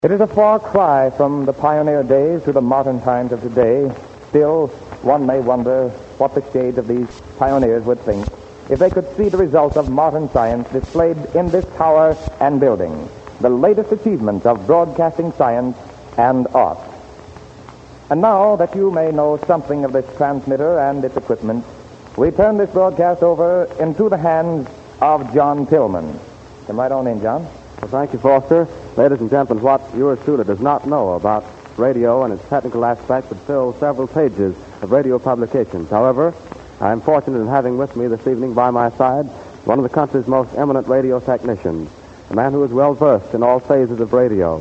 It is a far cry from the pioneer days to the modern times of today. Still, one may wonder what the shades of these pioneers would think if they could see the results of modern science displayed in this tower and building, the latest achievements of broadcasting science and art. And now that you may know something of this transmitter and its equipment, we turn this broadcast over into the hands of John Tillman. Come right on in, John. Well, thank you, Foster. Ladies and gentlemen, what yours truly does not know about radio and its technical aspects would fill several pages of radio publications. However, I am fortunate in having with me this evening by my side one of the country's most eminent radio technicians, a man who is well versed in all phases of radio,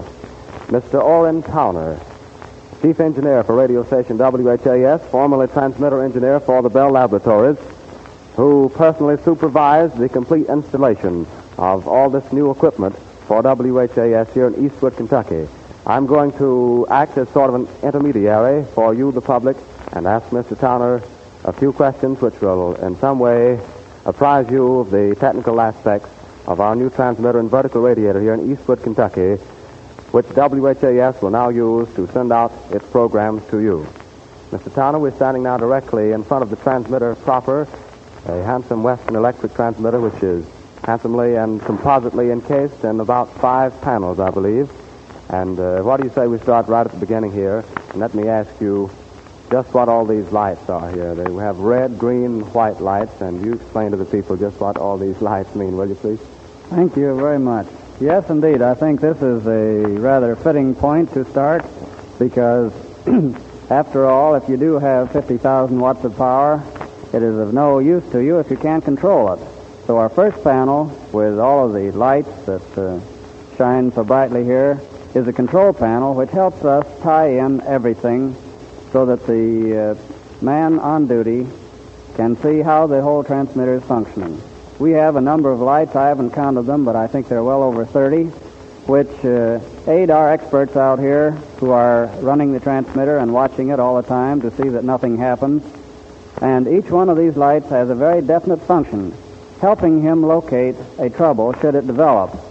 Mr. Orrin Towner, Chief Engineer for radio station WHAS, formerly transmitter engineer for the Bell Laboratories, who personally supervised the complete installation of all this new equipment for WHAS here in Eastwood, Kentucky. I'm going to act as sort of an intermediary for you, the public, and ask Mr. Towner a few questions which will in some way apprise you of the technical aspects of our new transmitter and vertical radiator here in Eastwood, Kentucky, which WHAS will now use to send out its programs to you. Mr. Towner, we're standing now directly in front of the transmitter proper, a handsome Western Electric transmitter which is handsomely and compositely encased in about 5 panels, I believe. And what do you say we start right at the beginning here? And let me ask you just what all these lights are here. They have red, green, white lights, and you explain to the people just what all these lights mean, will you please? Thank you very much. Yes, indeed. I think this is a rather fitting point to start because, after all, if you do have 50,000 watts of power, it is of no use to you if you can't control it. So our first panel, with all of the lights that shine so brightly here, is a control panel which helps us tie in everything so that the man on duty can see how the whole transmitter is functioning. We have a number of lights. I haven't counted them, but I think they're well over 30, which aid our experts out here who are running the transmitter and watching it all the time to see that nothing happens. And each one of these lights has a very definite function, helping him locate a trouble should it develop.